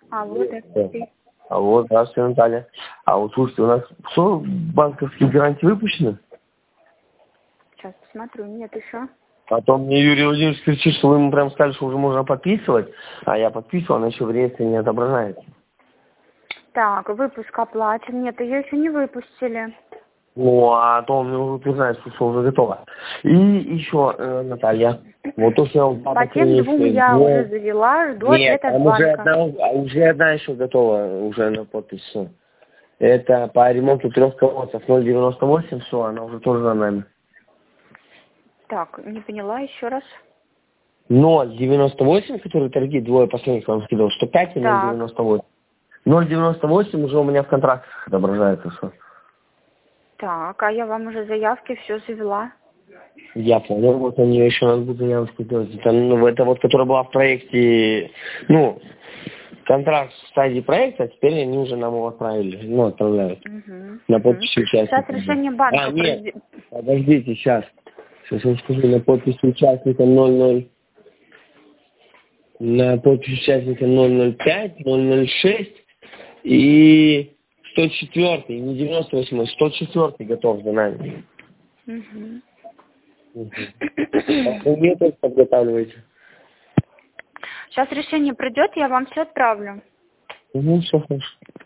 Алло, здравствуйте. Алло, здравствуйте, Наталья. А вот слушайте, у нас все банковские гарантии выпущены? Сейчас посмотрю. Нет еще. Потом мне Юрий Владимирович кричит, что вы ему прям сказали, что уже можно подписывать, а я подписывал, она еще в реестре не отображается. Так, выпуск оплачен. Нет, ее еще не выпустили. Ну, а то он мне уже утверждает, что все уже готово. И еще, Наталья, вот то, что я вам По тем двум я уже завела, жду ответа от банка. уже одна еще готова, уже на подпись. Всё. Это по ремонту 3 колодцев 0,98, все, она уже тоже за нами. Так, не поняла еще раз. 0,98, которые торги, двое последних вам скидывал, 105 и 0,98. 0,98 уже у меня в контрактах отображается, что. Так, а я вам уже заявки все завела. Я понял, вот на нее еще надо будет заявочку делать. Это вот, которая была в проекте, контракт в стадии проекта, а теперь они уже нам его отправили, отправляют. На подпись участника. Сейчас решение банка. Нет, подождите, сейчас. Сейчас я скажу, на подпись участника 00, на подпись участника 005, 006 и 104, не 98, 104 готов за нами. Вы тоже подготавливаете? Сейчас решение придет, я вам все отправлю. Все хорошо.